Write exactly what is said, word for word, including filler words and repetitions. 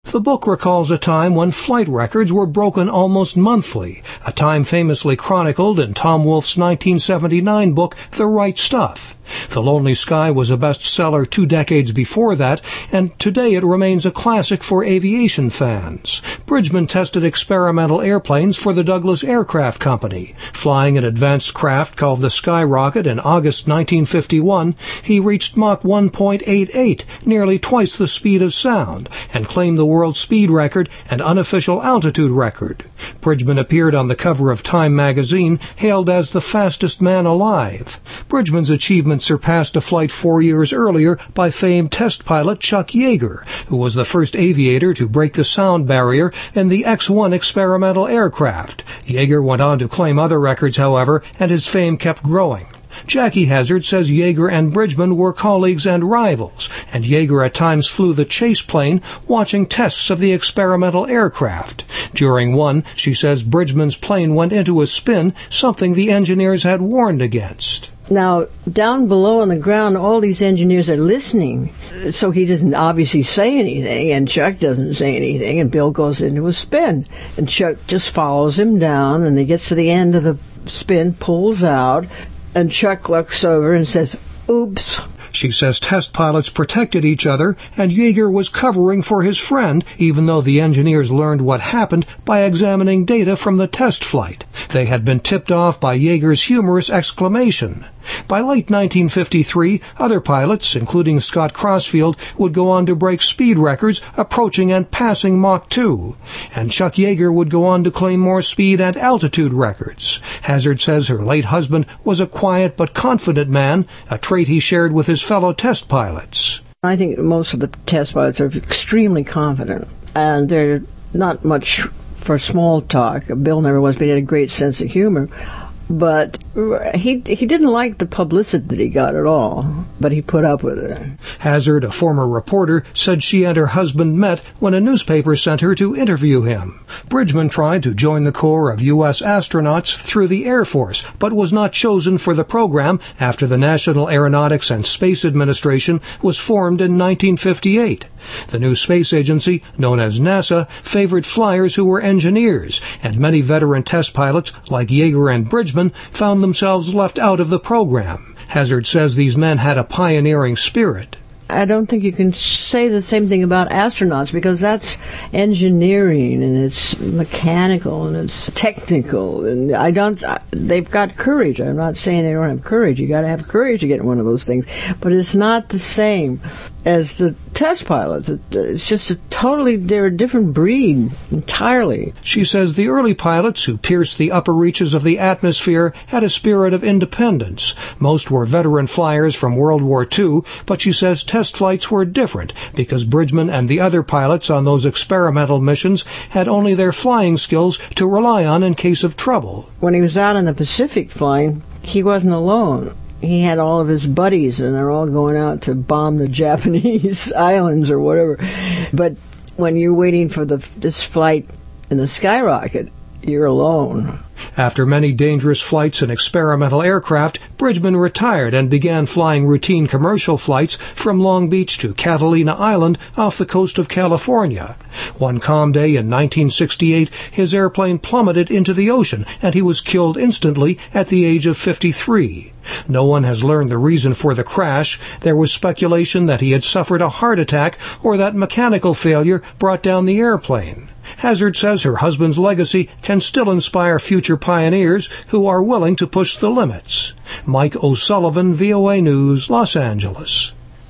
The book recalls a time when flight records were broken almost monthly, a time famously chronicled in Tom Wolfe's nineteen seventy-nine book, The Right Stuff. The Lonely Sky was a bestseller two decades before that, and today it remains a classic for aviation fans. Bridgman tested experimental airplanes for the Douglas Aircraft Company. Flying an advanced craft called the Skyrocket in August nineteen fifty-one, he reached Mach one point eight eight, nearly twice the speed of sound, and claimed the world speed record and unofficial altitude record. Bridgman appeared on the cover of Time magazine, hailed as the fastest man alive. Bridgman's achievement surpassed a flight four years earlier by famed test pilot Chuck Yeager, who was the first aviator to break the sound barrier in the X one experimental aircraft. Yeager went on to claim other records, however, and his fame kept growing. Jackie Hazard says Yeager and Bridgman were colleagues and rivals, and Yeager at times flew the chase plane, watching tests of the experimental aircraft. During one, she says Bridgman's plane went into a spin, something the engineers had warned against. Now, down below on the ground, all these engineers are listening, so he doesn't obviously say anything, and Chuck doesn't say anything, and Bill goes into a spin. And Chuck just follows him down, and he gets to the end of the spin, pulls out, and Chuck looks over and says, "Oops." She says test pilots protected each other, and Yeager was covering for his friend, even though the engineers learned what happened by examining data from the test flight. They had been tipped off by Yeager's humorous exclamation. By late nineteen fifty-three, other pilots, including Scott Crossfield, would go on to break speed records approaching and passing Mach two. And Chuck Yeager would go on to claim more speed and altitude records. Hazard says her late husband was a quiet but confident man, a trait he shared with his fellow test pilots. I think most of the test pilots are extremely confident, and they're not much for small talk. Bill never was, but he had a great sense of humor. But he he didn't like the publicity that he got at all, but he put up with it. Hazard, a former reporter, said she and her husband met when a newspaper sent her to interview him. Bridgman tried to join the Corps of U S astronauts through the Air Force, but was not chosen for the program after the National Aeronautics and Space Administration was formed in nineteen fifty-eight. The new space agency, known as NASA, favored flyers who were engineers, and many veteran test pilots, like Yeager and Bridgman, found themselves left out of the program. Hazard says these men had a pioneering spirit. I don't think you can say the same thing about astronauts, because that's engineering and it's mechanical and it's technical, and I don't. They've got courage. I'm not saying they don't have courage. You got to have courage to get in one of those things, but it's not the same as the test pilots. It's just a totally, they're a different breed entirely. She says the early pilots who pierced the upper reaches of the atmosphere had a spirit of independence. Most were veteran flyers from World War Two, but she says test flights were different because Bridgman and the other pilots on those experimental missions had only their flying skills to rely on in case of trouble. When he was out in the Pacific flying, he wasn't alone. He had all of his buddies, and they're all going out to bomb the Japanese islands or whatever. But when you're waiting for the this flight in the Skyrocket, you're alone. After many dangerous flights in experimental aircraft, Bridgman retired and began flying routine commercial flights from Long Beach to Catalina Island off the coast of California. One calm day in nineteen sixty-eight, his airplane plummeted into the ocean, and he was killed instantly at the age of fifty-three. No one has learned the reason for the crash. There was speculation that he had suffered a heart attack or that mechanical failure brought down the airplane. Hazard says her husband's legacy can still inspire future pioneers who are willing to push the limits. Mike O'Sullivan, V O A News, Los Angeles.